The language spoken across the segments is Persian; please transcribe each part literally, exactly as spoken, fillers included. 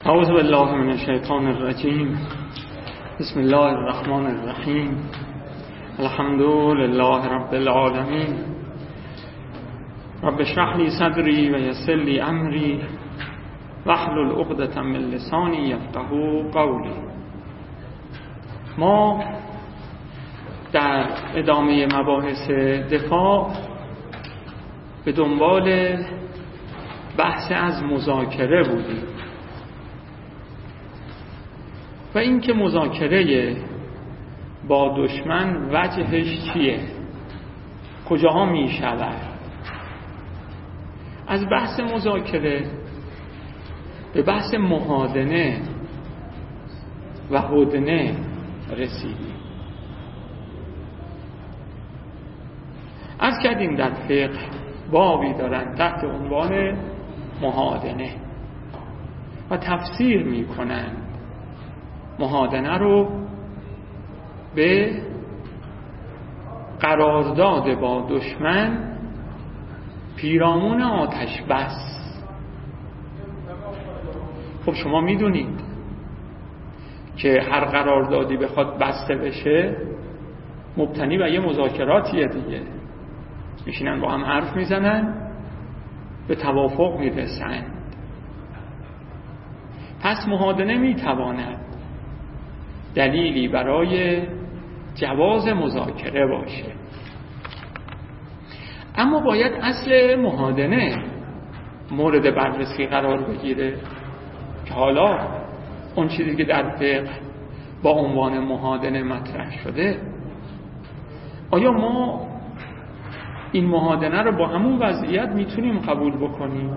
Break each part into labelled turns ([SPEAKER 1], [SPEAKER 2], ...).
[SPEAKER 1] اعوذ بالله من الشیطان الرجیم. بسم الله الرحمن الرحیم. الحمد لله رب العالمین. رب اشرح لی صدری و یسر لی امری واحلل عقدة من لسانی یفقهوا قولی. ما در ادامه مباحث دفاع به دنبال بحث از مذاکره بودیم و اینکه مذاکره با دشمن وجهش چیه، کجاها می شود. از بحث مذاکره به بحث محادنه و هدنه رسیدیم. عرض کردیم در فقه بابی دارن تحت عنوان محادنه و تفسیر می کنن محادنه رو به قرارداد با دشمن پیرامون آتش بس. خب شما میدونید که هر قراردادی بخواد بسته بشه مبتنی بر یه مذاکراتیه دیگه. میشینن با هم حرف میزنن، به توافق میرسن. پس محادنه میتواند دلیلی برای جواز مذاکره باشه، اما باید اصل محادنه مورد بررسی قرار بگیره که حالا اون چیزی که در فقه با عنوان محادنه مطرح شده، آیا ما این محادنه رو با همون وضعیت میتونیم قبول بکنیم؟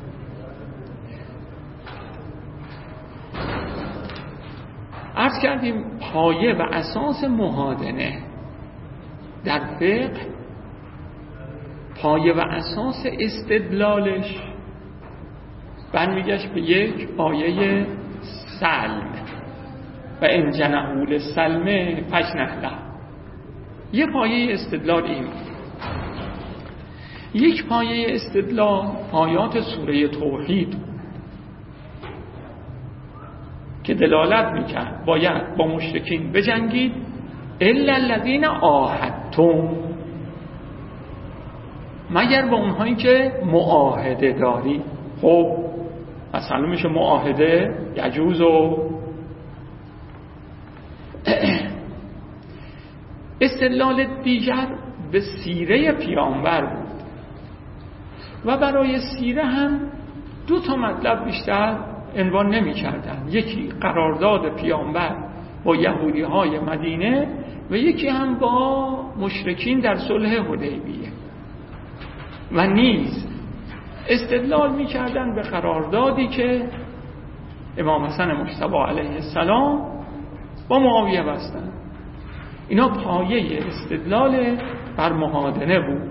[SPEAKER 1] عرض کردیم پایه و اساس محادنه در فقه، پایه و اساس استدلالش برمیگشت به یک آیه سلم و ان جنحوا للسلم فاجنح له. یک پایه استدلال این، یک پایه استدلال آیات سوره توحید که دلالت میکرد باید با مشرکین بجنگید الا الذین عاهدتم، مگر با اونهایی که معاهده داری. خب مثلا میشه معاهده یجوز و استدلال دیگر به سیره پیامبر بود و برای سیره هم دو تا مطلب بیشتر عنوان نمی کردن. یکی قرارداد پیامبر با یهودی های مدینه و یکی هم با مشرکین در صلح حدیبیه، و نیز استدلال می کردن به قراردادی که امام حسن مجتبی علیه السلام با معاویه بستن. اینا پایه استدلال بر محادنه بود.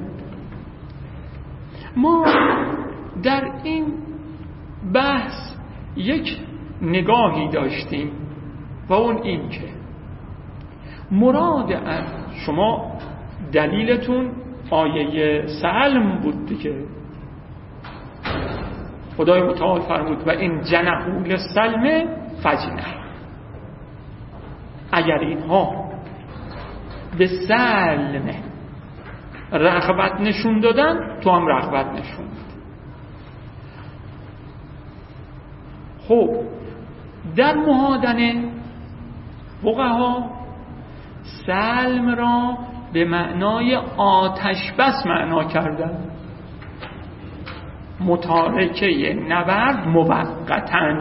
[SPEAKER 1] ما در این بحث یک نگاهی داشتیم و اون این که مراد از شما دلیلتون آیه سلم بود دیگه. خدای متعال فرمود و این جنحوا للسلم فاجنح، اگر اینها به سلم رغبت نشون دادن تو هم رغبت نشون بده. خب در محادنه فقها سلم را به معنای آتش بس معنا کردن، متارکه نبرد موقتاً.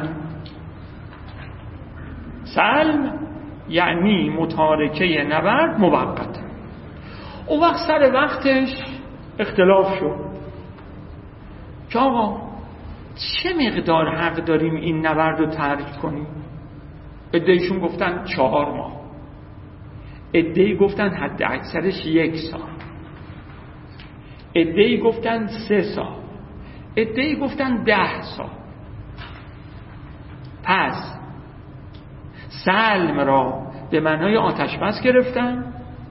[SPEAKER 1] سلم یعنی متارکه نبرد موقتاً. اون وقت سر وقتش اختلاف شد که آقا چه مقدار حق داریم این نبرد رو ترک کنیم. عده‌ایشون گفتن چهار ماه، عده‌ای گفتن حد اکثرش یک سال، عده‌ای گفتن سه سال، عده‌ای گفتن ده سال. پس سلم را به معنای آتش بس گرفتن،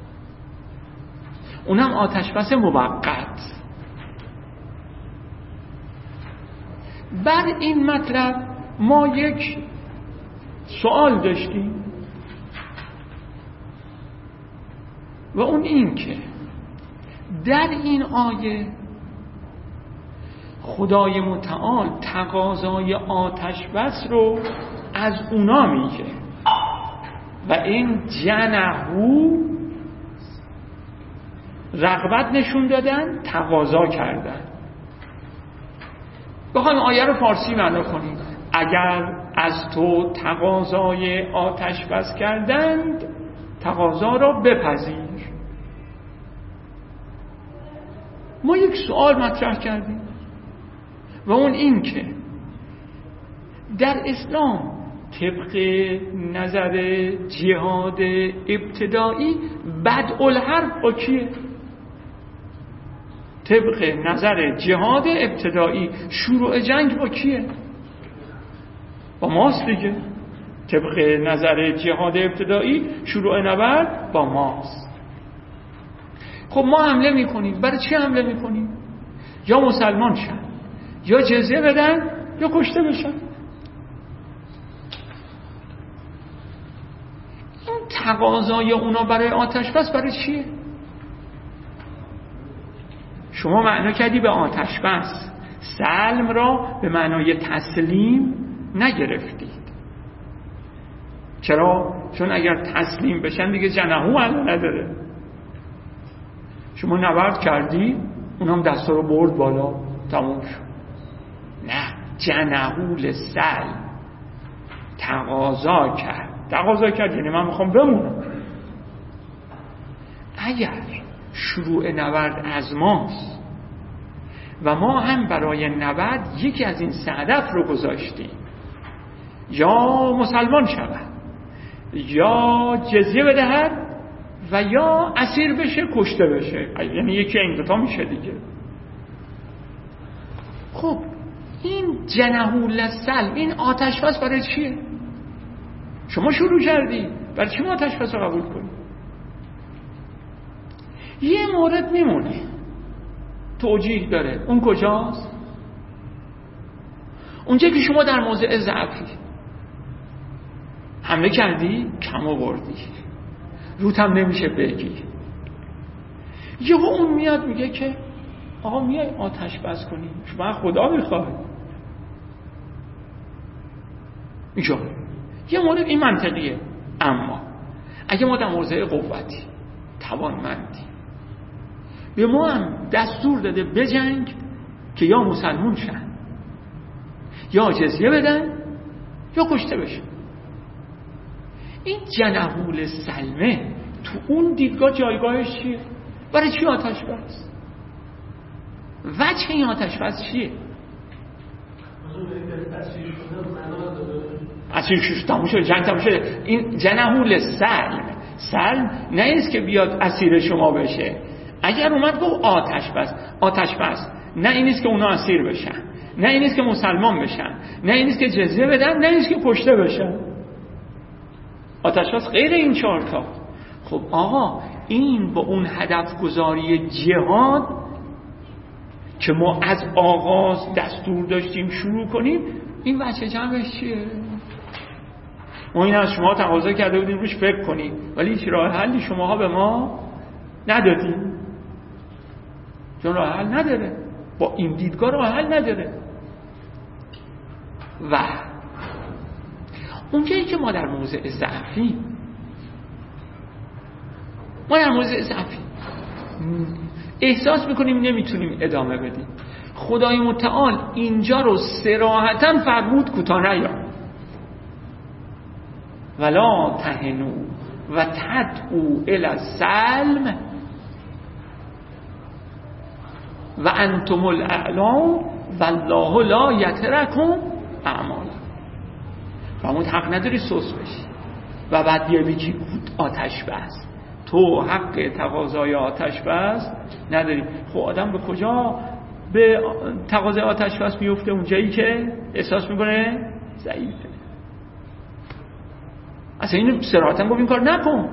[SPEAKER 1] اونم آتش بس موقت. بر این مطلب ما یک سوال داشتیم و اون این که در این آیه خدای متعال تقاضای آتش بس رو از اونا میگه و این جنحو رغبت نشون دادن، تقاضا کردن. بخوایم آیه رو فارسی معنا کنیم، اگر از تو تقاضای آتش بس کردند تقاضا را بپذیر. ما یک سوال مطرح کردیم و اون این که در اسلام طبق نظر جهاد ابتدایی بدء الحرب با کیه؟ طبق نظر جهاد ابتدایی شروع جنگ با کیه؟ با ماست دیگه. طبق نظر جهاد ابتدایی شروع نبرد با ماست. خب ما حمله میکنیم. برای چی حمله میکنیم؟ یا مسلمان شن، یا جزیه بدن، یا کشته بشن. این تقاضای اونا برای آتش بس برای چیه؟ شما معنا کردی به آتش بس، سلم را به معنای تسلیم نگرفتید. چرا؟ چون اگر تسلیم بشن دیگه جنحو حل نداره. شما نبرد کردی، اونم دستا رو برد بالا، تموم شد. نه، جنحو لسلم تقاضا کرد. تقاضا کرد یعنی من میخوام بمونم. اگر شروع نبرد از ماست و ما هم برای نبرد یکی از این سه هدف رو گذاشتیم، یا مسلمان شود، یا جزیه بدهد و یا اسیر بشه، کشته بشه، یعنی یکی این دوتا میشه دیگه. خب این جنحو للسلم، این آتش بس برای چیه؟ شما شروع کردی، برای چی ما آتش بس رو قبول کنیم؟ یه مورد میمونه توجیه داره. اون کجاست؟ اونجا که شما در موضع ضعفی حمله کردی، کم آوردی، روت هم نمیشه بگی، یهو اون میاد میگه که آقا میای آتش بس کنی، شما خدا میخواد. اینجا یه مورد این منطقیه. اما اگه ما در موضع قوتی توانمندی، به ما هم دستور داده بجنگ که یا مسلمون شن، یا جزیه بدن، یا کشته بشن. این جنحو للسلمه تو اون دیدگاه جایگاهش چیه؟ برای چی آتش بس؟ وجه این آتش بس چیه؟ اسیر شد، تموم شد، جنگ تموم شد. این جنحو للسلم، سلم نه اینست که بیاد اسیر شما بشه. اگر اومد گفت آتش بس، آتش بس نه اینیست که اونا اسیر بشن، نه اینیست که مسلمان بشن، نه اینیست که جزیه بدن، نه اینیست که کشته بشن. آتش بس غیر این چهار تا. خب آقا این با اون هدف گذاری جهاد که ما از آغاز دستور داشتیم شروع کنیم، این وجه جمعش چیه؟ ما این از شما تقاضا کرده بودیم روش فکر کنیم، ولی هیچ راه حلی شماها به ما ندادیم، چون راه حل نداره. با این دیدگاه راه حل نداره. و اونجایی که ما در موضع ضعفی ما در موضع ضعفی احساس میکنیم نمیتونیم ادامه بدیم، خدای متعال اینجا رو صراحتاً فرمود کوتاه نیا، ولا تهنوا و تدعوا الی السلم و انتم الاعلون والله لا یترکم اعمالکم. فرمود حق نداری سوس بشی و بعد بیا بگی آتش بس. تو حق تقاضای آتش بس نداری. خب آدم به کجا به تقاضای آتش بس میفته؟ اونجایی که احساس میکنه ضعیفه. اصلا اینو صراحتاً گفت این کار نکن.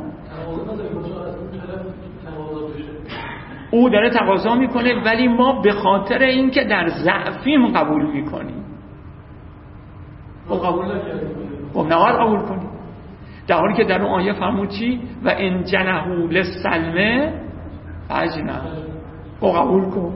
[SPEAKER 1] او داره تقاضا میکنه ولی ما به خاطر اینکه در ضعفیم قبول میکنیم. خب قبول نکردی، خب نباید قبول کنی، در حالی که در اون آیه فرمود چی؟ و ان جنحوا للسلم فاجنح، خب قبول کن.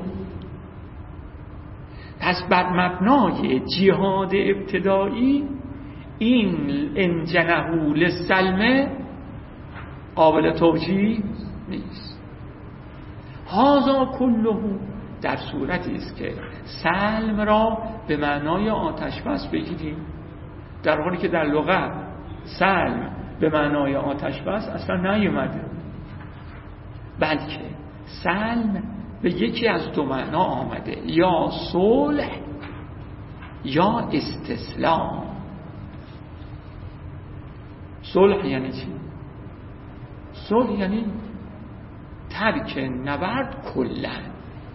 [SPEAKER 1] پس بر مبنای جهاد ابتدایی این ان جنحوا للسلم قابل توجیه نیست. هذا کله در صورتی است که سلم را به معنای آتش بس بگیریم، در حالی که در لغت سلم به معنای آتش بس اصلا نیومده، بلکه سلم به یکی از دو معنا آمده، یا صلح یا استسلام. صلح یعنی چی؟ صلح یعنی ترک نبرد کلن.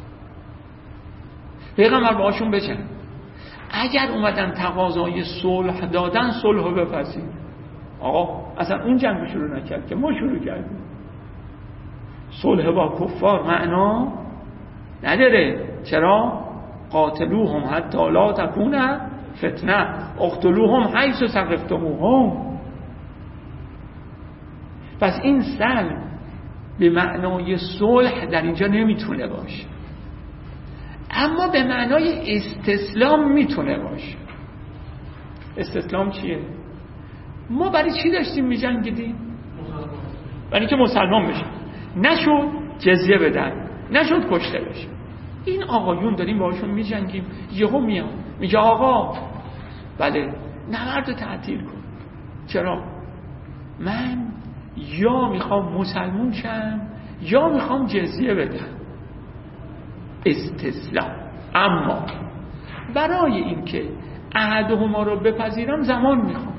[SPEAKER 1] پیغمبر باشون بچن اگر اومدن تقاضای صلح دادن، صلح رو بپذیر. آقا اصلا اون جنگ شروع نکرد که ما شروع کردیم. صلح با کفار معنا نداره. چرا؟ قاتلوهم حتی لا تکون فتنه اقتلوهم حیث ثقفتموهم. پس این سلم به معنای صلح در اینجا نمیتونه باشه، اما به معنای استسلام میتونه باشه. استسلام چیه؟ ما برای چی داشتیم میجنگیدیم؟ برای که مسلمان بشیم، نشد جزیه بدن، نشد کشته بشه. این آقایون داریم باشون میجنگیم، یهو میاد میگه آقا بله نبرد تعطیل کن. چرا؟ من یا میخوام مسلمون شم یا میخوام جزیه بدم. استسلام. اما برای اینکه احدهما رو بپذیرم زمان میخوام.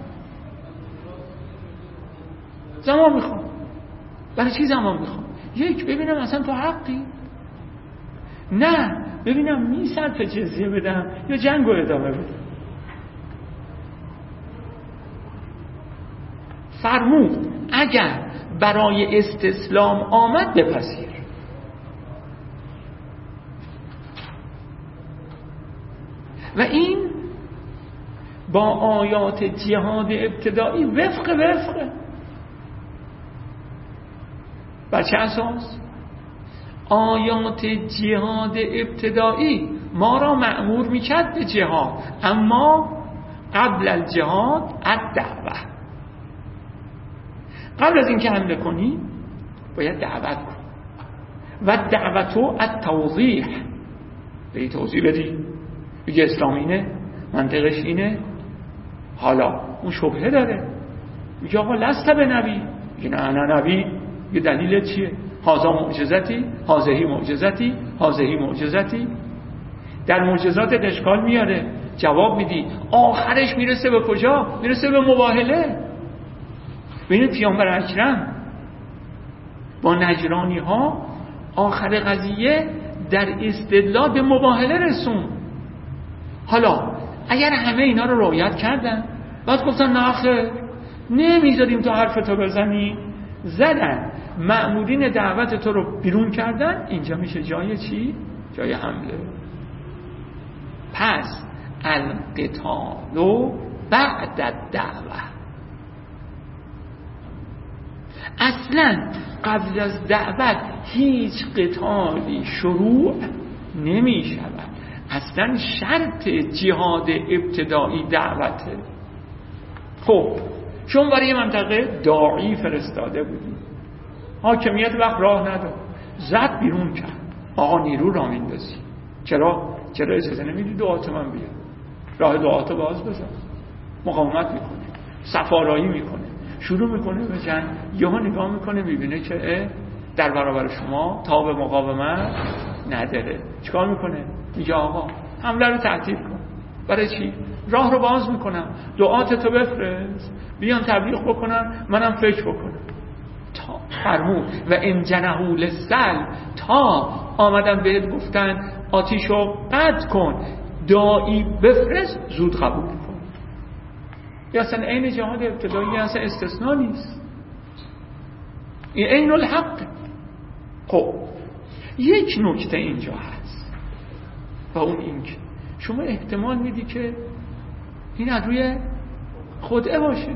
[SPEAKER 1] زمان میخوام. برای چی زمان میخوام؟ یک، ببینم اصلا تو حقی، نه ببینم میصرف جزیه بدم یا جنگ رو ادامه بدم. فرمود اگر برای استسلام آمد بپذیر. و این با آیات جهاد ابتدایی وفق وفقه. بر چه اساس؟ آیات جهاد ابتدایی ما را مأمور میکرد به جهاد، اما قبل الجهاد الدعوه. قبل از اینکه حمله کنی باید دعوت کن و دعوتو التوضیح، به توضیح بدی بگه اسلام اینه، منطقش اینه. حالا اون شبهه داره، میگه آقا لست به نبی، میگه نه نه نبی. یه دلیل چیه؟ هازا معجزتی، هازهی معجزتی، هازهی معجزتی. در معجزات اشکال میاره، جواب میدی، آخرش میرسه به کجا؟ میرسه به مباهله. ببینید پیامبر اکرم با نجرانی ها آخر قضیه در استدلال به مباهله رسون. حالا اگر همه اینا رو رعایت کردن، بعد گفتن نه آخر نمیذاریم تو حرفتو بزنی، زدن مأمورین دعوت تو رو بیرون کردن، اینجا میشه جای چی؟ جای حمله. پس القتال بعد الدعوه. اصلا قبل از دعوت هیچ قتالی شروع نمی شود. اصلا شرط جهاد ابتدایی دعوته. خب چون برای منطقه داعی فرستاده بودیم، حاکمیت وقت راه نداد، زد بیرون کرد. آقا نیرو را میندازی. چرا؟ چرا اجازه نمیدی دعات من بیاد؟ راه دعات باز بزن. مقاومت میکنه، سفارایی میکنه، شروع میکنه به جنگ. یهو نگاه میکنه میبینه که در برابر شما تاب مقاومت نداره. چیکار میکنه؟ میگه آقا حمله رو تعطیل کن. برای چی؟ راه رو باز میکنم، دعات تو بفرست، بیان تبلیغ بکنن، منم فکر بکنم. تا فرمود و ان جنحوا للسلم، تا آمدن بهت گفتن آتیشو قطع کن، داعی بفرست، زود قبول کن. یا اصلا عین جهاد ابتدایی اصلا استثناء نیست، این عین الحق. خب یک نکته اینجا هست و اون این که شما احتمال میدی که این از روی خدعه باشه.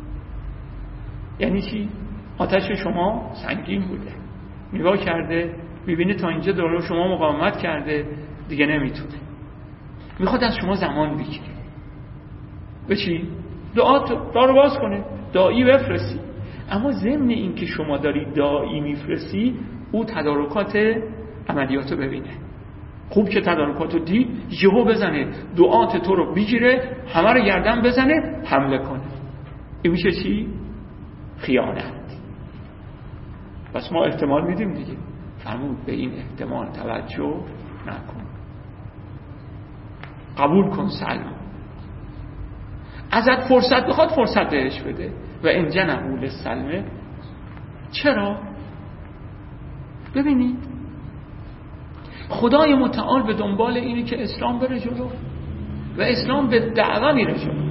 [SPEAKER 1] یعنی چی؟ آتش شما سنگین بوده، نگاه کرده میبینه تا اینجا داره شما مقاومت کرده، دیگه نمیتونه، میخواد از شما زمان بگیره. به چی؟ دعا رو باز کنه، داعی بفرستی. اما ضمن این که شما داری داعی میفرستی، او تدارکات عملیاتو ببینه. خوب که تدارکاتو دید، یهو بزنه دعات تو رو بگیره، همه رو گردن بزنه، حمله کنه. این میشه چی؟ خیانت. پس ما احتمال میدیم دیگه. فرمود به این احتمال توجه نکن، قبول کن سلم. ازت فرصت بخواد فرصت بهش بده. و این جنبول سلمه. چرا؟ ببینید خدای متعال به دنبال اینه که اسلام بره جلو و اسلام به دعوه میره جلو.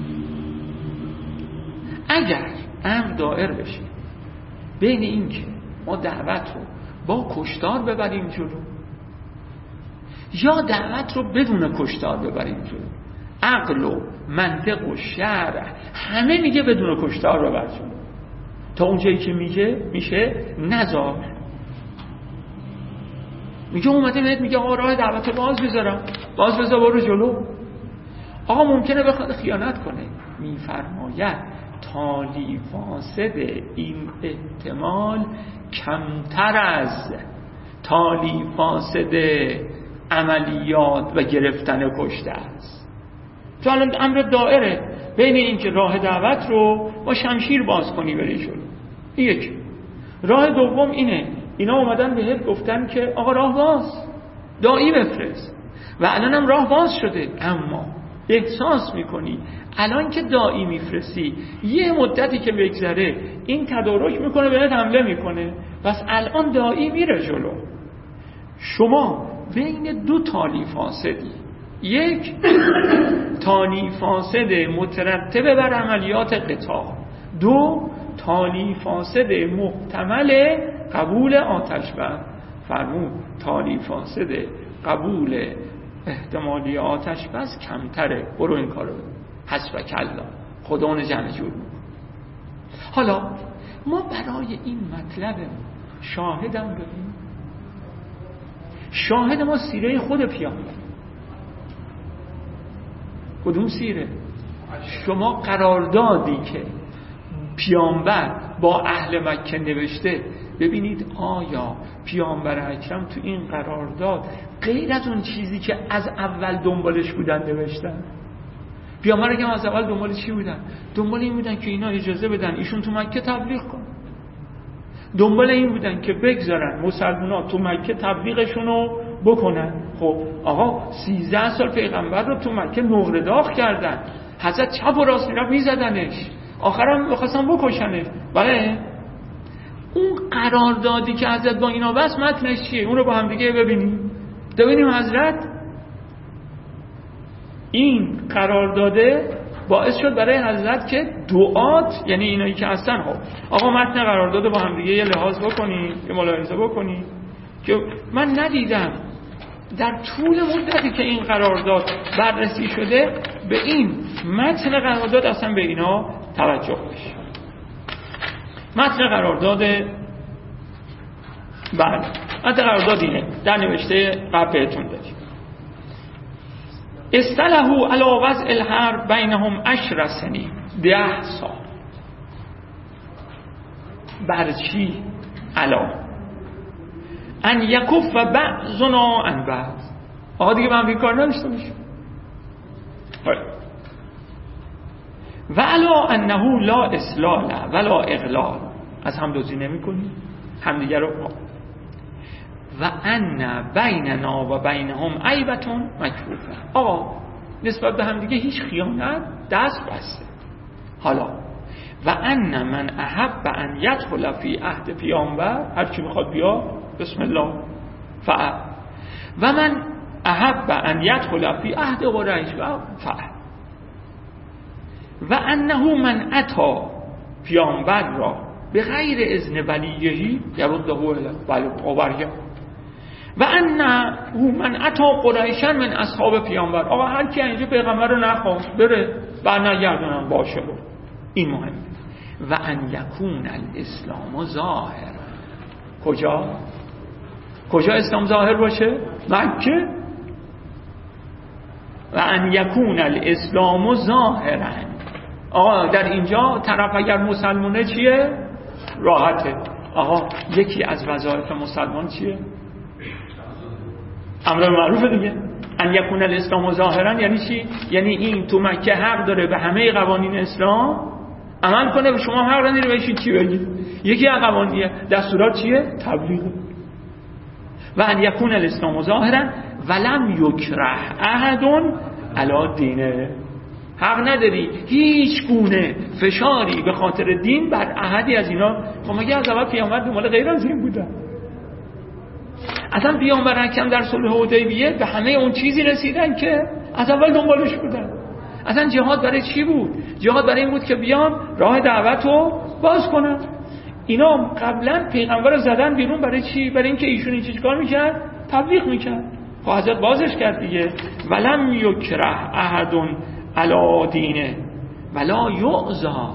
[SPEAKER 1] اگر امر دائر بشه بین این که ما دعوت رو با کشتار ببریم جلو یا دعوت رو بدون کشتار ببریم جلو، عقل و منطق و شرع همه میگه بدون کشتار ببر جلو. تا اونجایی که میگه میشه نزار. میگه اومده بهت میگه آقا راه دعوت باز بذارم، باز بذار برو جلو. آقا ممکنه بخواد خیانت کنه. میفرماید تالی فاسد این احتمال کمتر از تالی فاسد عملیات و گرفتن کشته است. تو الان امر دائره بین این که راه دعوت رو با شمشیر باز کنی بری جلو. این یک. راه دوم اینه اینا اومدن بهت گفتن که آقا راه باز، داعی بفرست و الان هم راه باز شده، اما احساس میکنی الان که داعی میفرستی یه مدتی که بگذره این تدارک میکنه بهت حمله میکنه، پس الان داعی میره جلو. شما بین دو تالی فاسدی، یک تالی فاسد مترتب بر عملیات قتال، دو تالی فاسد محتمل قبول آتش بس. فرمود تالی فاسد قبول احتمالی آتش بس کمتره، برو این کارو حسب کلا خدا اون جمع جور. حالا ما برای این مطلب شاهدم ببین، شاهد ما سیره خود پیامبر. کدوم سیره؟ شما قراردادی که پیامبر با اهل مکه نوشته، ببینید آیا پیامبر اکرم تو این قرارداد غیر از اون چیزی که از اول دنبالش بودن نوشتن؟ پیامبر اکرم از اول دنبال چی بودن؟ دنبال این بودن که اینا اجازه بدن ایشون تو مکه تبلیغ کن، دنبال این بودن که بگذارن مسلمان‌ها تو مکه تبلیغشونو بکنن. خب آقا سیزده سال پیغمبر رو تو مکه نقره داغ کردن، حضرت چپ و راست میرفت میزدنش، آخرام بخواستن بکشنش. بله اون قراردادی که حضرت با اینا بس متنش چیه؟ اون رو با هم دیگه ببینیم. ببینیم حضرت این قرارداده باعث شد برای حضرت که دعات، یعنی اینایی که هستن، خب آقا متن قرارداد با هم دیگه یه لحاظ بکنیم، یه ملاحظه بکنیم که من ندیدم در طول مدتی که این قرارداد بررسی شده به این متن قرارداد اصلا به اینا توجه بشه. متن قرارداد بله متن قرارداد اینه، در نوشته قبل بهتون دادیم. استلهو علی وضع الحرب بینهم عشر سنین، ده سال. بر چی؟ علا ان یکف بعضنا عن بعض. آقا دیگه من بیکار نداشته میشه. و علا انه لا اسلال ولا اغلال، از هم دوزی نمی کنی همدیگه رو. و ان بیننا و بینهم عیبتون مکفوفه. آقا نسبت به همدیگه هیچ خیانت دست بسته. حالا و ان من احب ان یدخل فی عهد پیامبر، هر کی میخواد بیا بسم الله فعل، و من احب ان یدخل فی عهد قریش فعل، و انه من اتا پیامبر را به غیر اذن ولیهی یرده الی ولی و ان او من عطا قریشا من اصحاب پیامبر. آقا هر کی اینجا پیغمبر رو نخواست بره برنگردونم باشه بود. این مهمه. و ان یکون الاسلام ظاهر. کجا؟ کجا اسلام ظاهر باشه؟ مکه. و ان یکون الاسلام ظاهرا. آقا در اینجا طرف اگر مسلمانه چیه؟ راحته. آقا یکی از وظایف مسلمان چیه؟ امر معروف دیگه. ان یکون الاسلام ظاهرا یعنی چی؟ یعنی این تو مکه حق داره به همه قوانین اسلام عمل کنه و شما حق نداری بهش چی بگید. یکی از قوانین دستورات چیه؟ تبلیغ. و ان یکون الاسلام ظاهرا ولم یکره احد علی دینه. حق نداری هیچ گونه فشاری به خاطر دین بر احدی از اینا. خب مگه از اول پیامبر دنبال غیر از این بودن؟ اصلا پیامبر اکرم در صلح حدیبیه به همه اون چیزی رسیدن که از اول دنبالش بودن. اصلا جهاد برای چی بود؟ جهاد برای این بود که بیان راه دعوت رو باز کنن. اینا قبلا پیغمبر رو زدن بیرون برای چی؟ برای اینکه ایشون این چیز کار میکرد؟ تبلیغ میکرد. خب حضرت بازش کرد دیگه. ولم یکره احد علی دینه ولا یعذر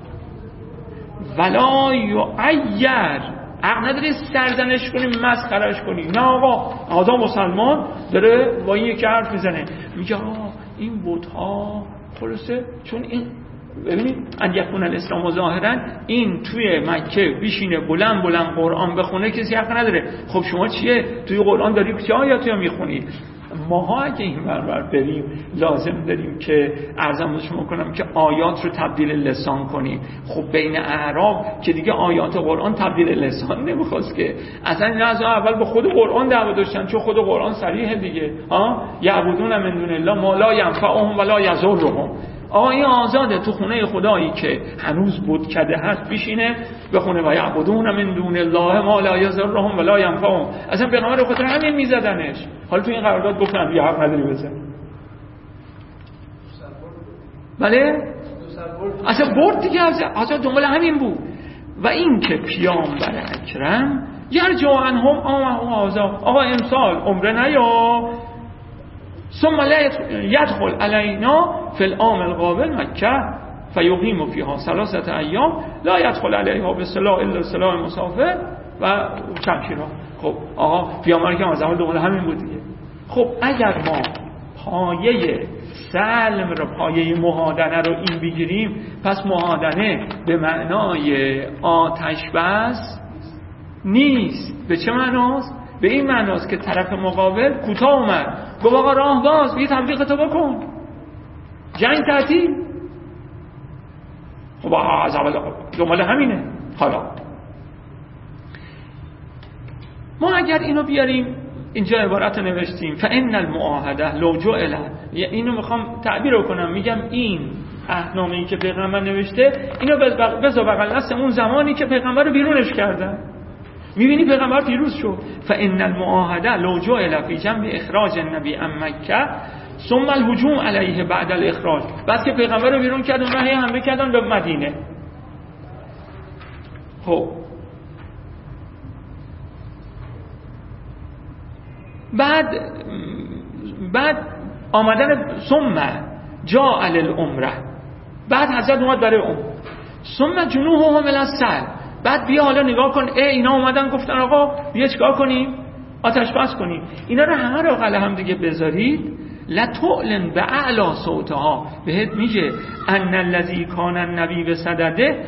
[SPEAKER 1] ولا یعیر. حق نداری سرزنش کنی مسخرهش کنی. نه آقا آدم مسلمان داره با این یکی حرف میزنه میگه آقا این بت‌ها خلاصه چون این ببینید ان یکون الاسلام ظاهرا این توی مکه بیشینه بلند بلند قرآن بخونه کسی حق نداره. خب شما چیه توی قرآن داری چه آیاتی میخونی؟ ماها اگه این بربر بریم لازم داریم که عرضم به شما کنم که آیات رو تبدیل لسان کنیم. خب بین اعراب که دیگه آیات قرآن تبدیل لسان نمیخواست که اصلا این از اول به خود قرآن دعوا داشتن چون خود قرآن صریحه دیگه. ها یعبدون من دون الله ما لا ینفعهم ولا یضرهم. آقا این آزاده تو خونه خدایی که هنوز بتکده هست بشینه بخونه و یعبدون من دون الله ما لا یضرهم ولا ینفعهم. اصلا پیغمبر خاطر همین میزدنش. حالا تو این قرارداد گفتن بیا حق نداری بزن. بله اصلا برد دیگه. اصلا دنبال همین بود. و این که پیامبر اکرم یرجع عنهم آمه آزا. آقا امسال عمره نیا ثم لا يدخل علينا في العام القابل مكة فيقيم فيها ثلاثة أيام لا يدخل عليها بالسلاح الا سلاح مسافر و شمشیرها. خب آقا پیامبر که از اول دنبال همین بود دیگه. خب اگر ما پایه سلم رو پایه مهادنه رو این بگیریم پس مهادنه به معنای آتش بس نیست. به چه معناست؟ به این معناست که طرف مقابل کوتاه اومد گفت آقا راه باز بیا تبلیغ تو بکن جنگ تعطیل. خب از اول دنبال همینه. حالا ما اگر اینو بیاریم اینجا عبارت رو نوشتیم فان المعاهده لو جعل، اینو میخوام تعبیر کنم میگم این عهدنامه‌ای که پیغمبر نوشته اینو بذار بغل دست اون زمانی که پیغمبر رو بیرونش کردن. میبینی پیغمبر پیروز شد. فان المعاهده لو جعل فی جنب اخراج النبی عن مکه ثم الهجوم علیه بعد الاخراج. بعد که پیغمبر رو بیرون کردن و هی حمله کردن به مدینه. خب بعد بعد آمدن ثم جاء للعمره. بعد حضرت اومد برای عمره. ثم جنوحهم الی السلم. بعد بیا حالا نگاه کن ای اینا اومدن گفتن آقا بیا چیکار کنیم؟ آتش بس کنیم. اینا رو همه رو قلم هم دیگه بذارید. لتعلن باعلی صوتها. بهت میگه ان الذی کان النبی بصدده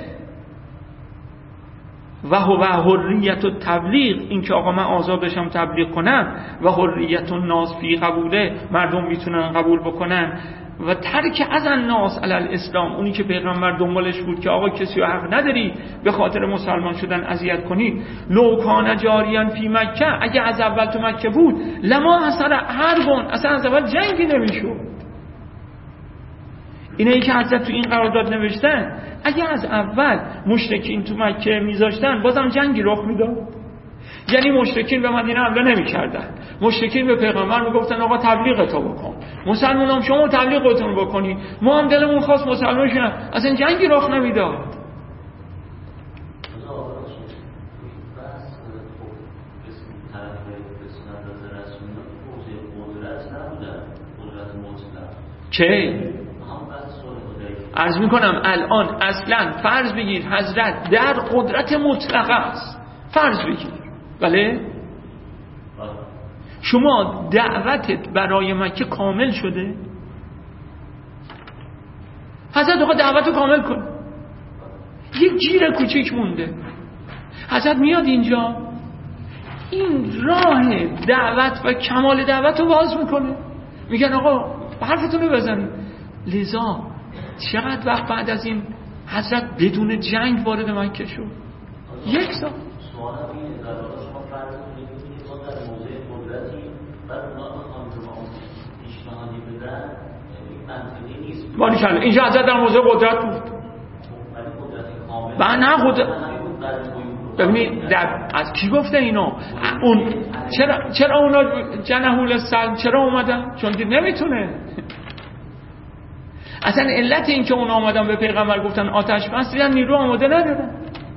[SPEAKER 1] و هو حریت التبلیغ، این که آقا من آزاد بشم تبلیغ کنم، و حریت الناس فی قبوله، مردم میتونن قبول بکنن، و ترک از الناس علی الاسلام، اونی که پیغمبر دنبالش بود که آقا کسی رو حق نداری به خاطر مسلمان شدن اذیت کنی. لو کان جاریا فی مکه، اگه از اول تو مکه بود لما اثر حربون، اصلا از اول جنگی نمیشد. اینایی که حضرت تو این قرارداد نوشتن اگه از اول مشرکین تو مکه میذاشتن بازم جنگی رخ میداد. یعنی مشرکین به مدینه حمله نمی‌کردن، مشرکین به پیغمبر میگفتن آقا تبلیغ تو بکن، مسلمانان شما تبلیغتون بکنید، ما هم دلمون خواست مسلمان شیم، اصلا جنگی رخ نمیداد. که عرض میکنم الان اصلا فرض بگیر حضرت در قدرت مطلقه است، فرض بگیر، بله شما دعوتت برای مکه کامل شده، حضرت آقا دعوتو کامل کن، یک جیر کوچیک مونده، حضرت میاد اینجا این راه دعوت و کمال دعوت رو باز میکنه، میگن آقا حرفتون رو بزنید. لذا چقدر وقت بعد از این حضرت بدون جنگ وارد مکه شد؟ یک سال. باری کلا اینجا حضرت در موضع قدرت بود و نه قدرت. ببینید در از کی گفته اینا؟ اون چرا چرا اونا جنحول السلم چرا اومدن؟ چون دید نمیتونه. اصلا علت این که اونا اومدن به پیغمبر گفتن آتش بس، دیدن نیرو آماده ندارن.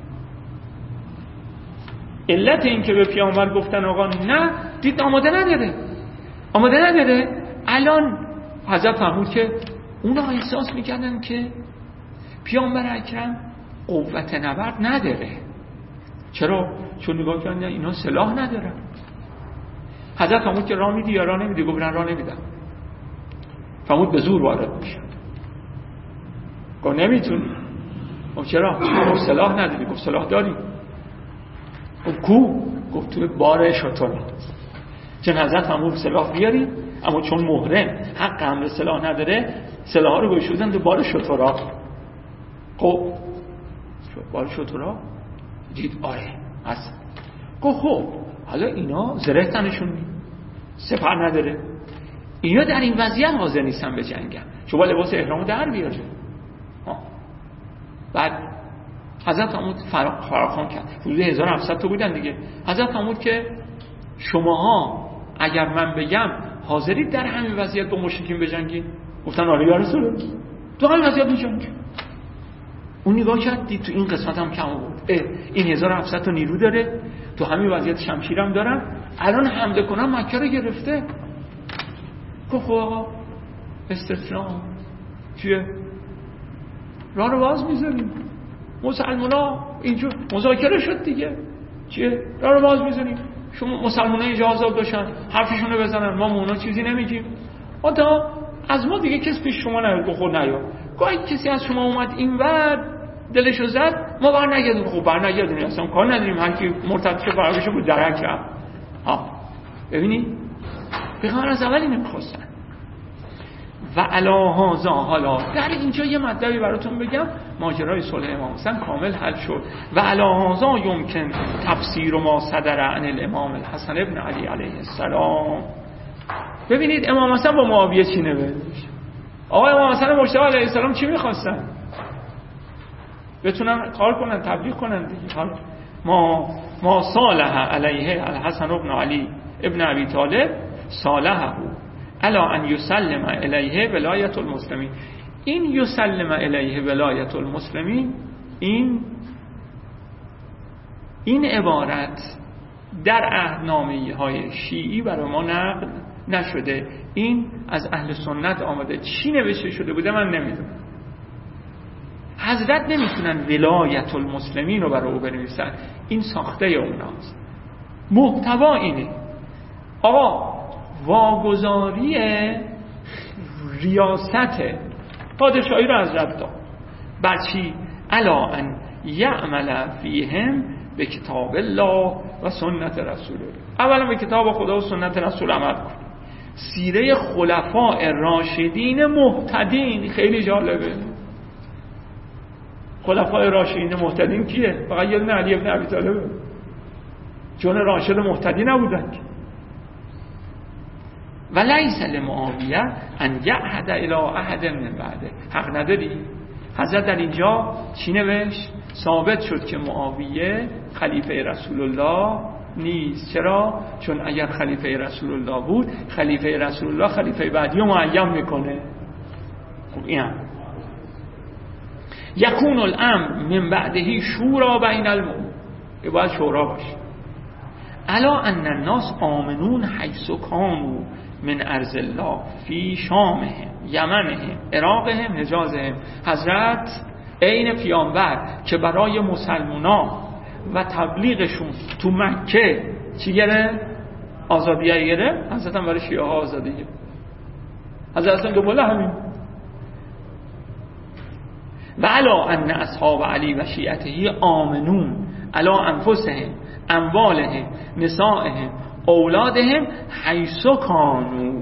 [SPEAKER 1] علت این که به پیامبر گفتن آقا نه، دید آماده نداره آماده نداره الان حضرت فهمود که اونا احساس میکردن که پیامبر اکرم قوت نبرد نداره. چرا؟ چون نگاه کردن اینا سلاح ندارن. حضرت فهمود که راه میدی یا راه نمیدی؟ گفت راه نمیدم. فهمود به زور وارد میشه. گفت نمیتونی. گفت چرا؟ گفت سلاح نداری. گفت سلاح داری. گفت کو؟ گفت توی بار شتر. چون حضرت فهمود سلاح بیاری، اما چون محرم حق حمل سلاح نداره، سلاح رو گوشودن تو بار شترها. خب بار شترها دید آره هست. گفت خب حالا اینا زره تنشون سپر نداره، اینا در این وضعیت حاضر نیستن به جنگن، چون با لباس احرامو در بیاره. بعد حضرت فرمود فراخوان کرد، حدود هزار و هفتصد تا بودن دیگه. حضرت فرمود که شماها اگر من بگم حاضرید در همین وضعیت با مشرکین بجنگید؟ گفتن آره یا رسول الله، تو همین وضعیت میجنگی. اون نگاه کرد دید تو این قسمت هم کم بود، این هزار و هفتصد تا نیرو داره، تو همین وضعیت شمشیرم دارم، الان حمله کنم مکه رو گرفته. گفت خب آقا استفرام چیه؟ راه رو باز میذاریم، مسلمانا اینجور مذاکره شد دیگه، چیه؟ راه رو باز میذاریم، شما مسلمانا اینجا آزاد باشن، حرفشون رو بزنن، ما مونا چیزی نمیگیم. آتا از ما دیگه کس پیش شما نرد بخور نیا. گاهی کسی از شما اومد این ور دلشو زد، ما بر نگردیم. خوب بر نگردیم، اصلا کار نداریم، هر کی مرتد شه برابرش بود درک کرد. ها ببینید پیغمبر از اول اینو می‌خواستن. و علا هذا، حالا در اینجا یه مطلبی براتون بگم، ماجرای صلح امام حسین کامل حل شد. و علا هذا یمکن تفسیر ما صدر عن الامام الحسن ابن علی علیه السلام. ببینید امام حسین با معاویه چی نوشت. آقا امام حسن مجتبی علیه السلام چی می‌خواستن؟ بتونن کار کنن، تبلیغ کنن دیگه. حالا ما ما صالح علیه الحسن ابن علی ابن ابی طالب صالحه الا ان یسلم الیه ولایت المسلمین. این یسلم الیه ولایت المسلمین، این این عبارت در عهدنامه های شیعی برای ما نقل نشده، این از اهل سنت آمده. چی نوشته شده بوده من نمیدونم. حضرت نمیتونن ولایت المسلمین رو برای او بنویسن، این ساخته اوناست. محتوا اینه آقا واگذاری ریاست پادشاهی رو حضرت داد. بر چی؟ الا ان یعمل فیهم به کتاب الله و سنت رسول الله. اولا به کتاب خدا و سنت رسول عمل کن. سیره خلفاء راشدین مهتدین خیلی جالبه. خلفاء راشدین مهتدین کیه؟ فقط یه دونه علی ابن ابی طالبه، چون راشد مهتدی نبودن. و لیس لمعاویه ان یعهد الی احد من بعده. حق نداری. حضرت در اینجا چی نوشت؟ ثابت شد که معاویه خلیفه رسول الله نیست. چرا؟ چون اگر خلیفه رسول الله بود، خلیفه رسول الله خلیفه بعدی رو معین میکنه. خب این هم یکون الامر من بعدهی شورا بین المؤمنین، باید شورا باشه. الا ان الناس آمنون حیث کانوا من ارض الله فی شامهم یمنهم عراقهم حجازهم. حضرت عین پیامبر که برای مسلمونا و تبلیغشون تو مکه چی گره؟ آزادی گره. حضرت هم برای شیعه ها آزادی گره. حضرت هم دوباره همین. و علا ان اصحاب علی و شیعته آمنون علا انفسهم اموالهم نسائهم اولادهم حیث کانو.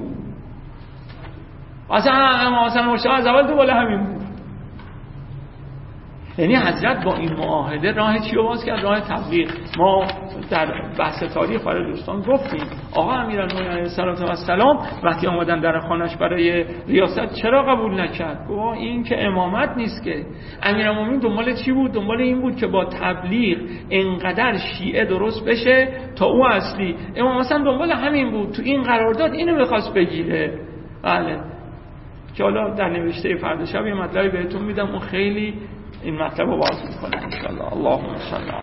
[SPEAKER 1] اصلا امام حسن مرشد از اول دوباره همین بود. یعنی حضرت با این معاهده راه چی رو باز کرد؟ راه تبلیغ. ما در بحث تاریخ برای دوستان گفتیم آقا امیرالمومنین علیه السلام وقتی آمدن در خانش برای ریاست چرا قبول نکرد؟ گفت این که امامت نیست که. امیرالمومنین دنبال چی بود؟ دنبال این بود که با تبلیغ انقدر شیعه درست بشه تا او اصلی. امام حسن دنبال همین بود، تو این قرارداد اینو می‌خواست بگیره. بله که حالا در نوشته فردا شب یه مطلبی بهتون میدم، اون خیلی این مطلب رو باز میکنه ان شاء الله. اللهم صل